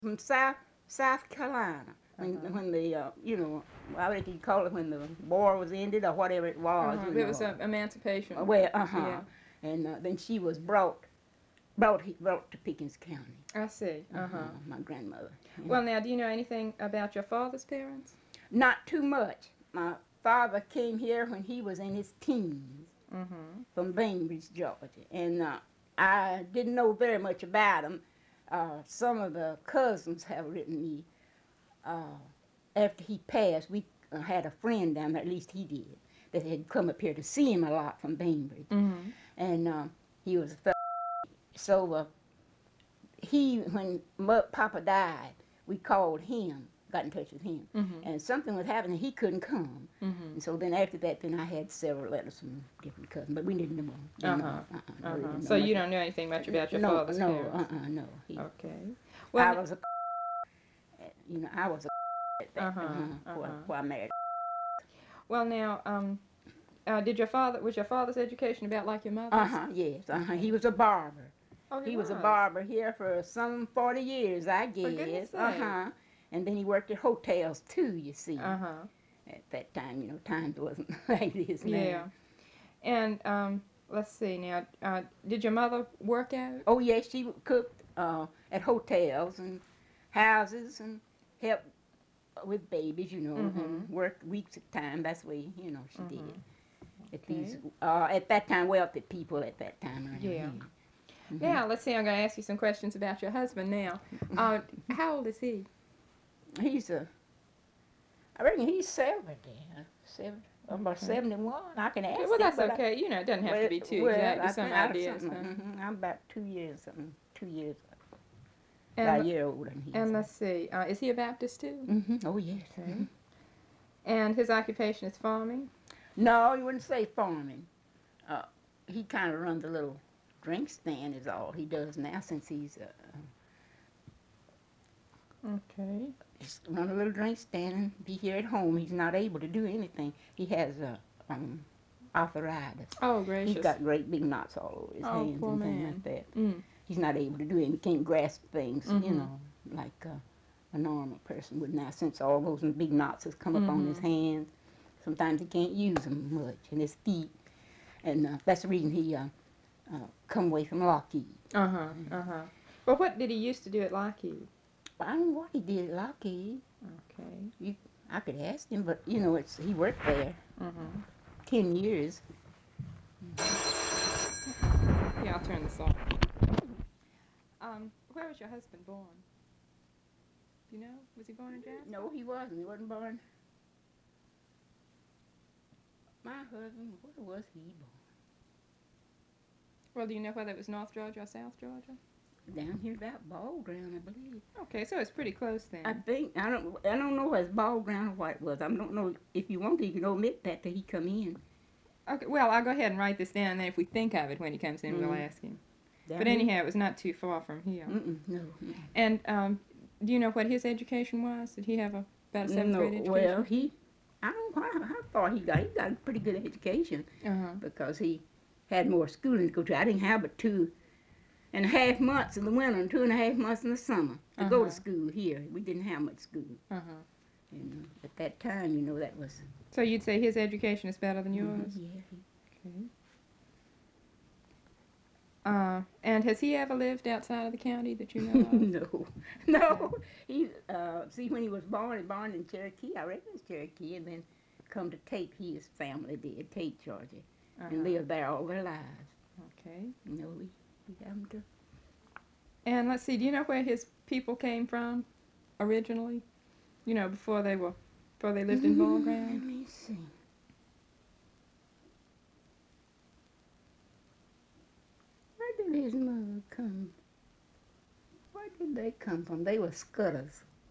from South Carolina. When the what would you call it, when the war was ended or whatever it was. It was emancipation. Well, Yeah. And then she was brought to Pickens County. I see. My grandmother. Well, now, do you know anything about your father's parents? Not too much. My father came here when he was in his teens from Bainbridge, Georgia, and I didn't know very much about him. Some of the cousins have written me. After he passed, we had a friend down there, at least he did, that had come up here to see him a lot from Bainbridge. And he was a fellow. So when Papa died, we called him, got in touch with him, and something was happening, he couldn't come. And so then after that, then I had several letters from different cousins, but we didn't know. So you don't know anything much about your father's parents? No. Okay. Well, I was at that before I married. Well, now, was your father's education about like your mother's? Yes. He was a barber. Oh, he was a barber here for some 40 years, I guess. For goodness sake. And then he worked at hotels too, you see. At that time, times wasn't like this now. Yeah. And let's see now. Did your mother work out? Oh yes, she cooked at hotels and houses and helped with babies, and worked weeks at a time. That's the way, she did. At these, at that time, wealthy people at that time. Around here. Now, let's see, I'm going to ask you some questions about your husband now. How old is he? I reckon he's 70. About 71. I can ask him. Well, that's okay. It doesn't have to be too exact. Some ideas. I'm about 2 years, about And, a year older than he is. And let's see, is he a Baptist too? Oh, yes. Okay. And his occupation is farming? No, you wouldn't say farming. He kind of runs a little drink stand is all he does now since he's okay. Just run a little drink stand and be here at home. He's not able to do anything. He has arthritis. Oh, gracious. He's got great big knots all over his hands poor and things man. like that. He's not able to do it. He can't grasp things, like a normal person would now, since all those big knots has come up on his hands. Sometimes he can't use them much, and his feet. And that's the reason he come away from Lockheed. Well, what did he used to do at Lockheed? I don't know what he did at Lockheed. Okay. I could ask him, but he worked there 10 years. Yeah, I'll turn this off. Where was your husband born? Do you know? Was he born in Jasper? No, he wasn't. He wasn't born. My husband, where was he born? Well, do you know whether it was North Georgia or South Georgia? Down here about Ball Ground, I believe. Okay, so it's pretty close then. I think I don't know whether it's Ball Ground or what it was. I don't know. If you want to, you can omit that till he come in. Okay, well, I'll go ahead and write this down, and then if we think of it when he comes in, we'll ask him. But anyhow, it was not too far from here. No. And do you know what his education was? Did he have about a seventh grade education? Well, I don't know how far he got. He got a pretty good education because he had more schooling to go to. I didn't have but 2.5 months in the winter and 2.5 months in the summer to go to school here. We didn't have much school. And at that time, that was... So you'd say his education is better than yours? Yeah. Okay. And has he ever lived outside of the county that you know of? No. He, when he was born in Cherokee, I reckon it's Cherokee, and then come to Tate, his family did, Tate, Georgia, and lived there all their lives. Okay. We haven't to... And let's see, do you know where his people came from originally? Before they lived in Ball Ground? Let me see. Where did his mother come? Where did they come from? They were Scudders.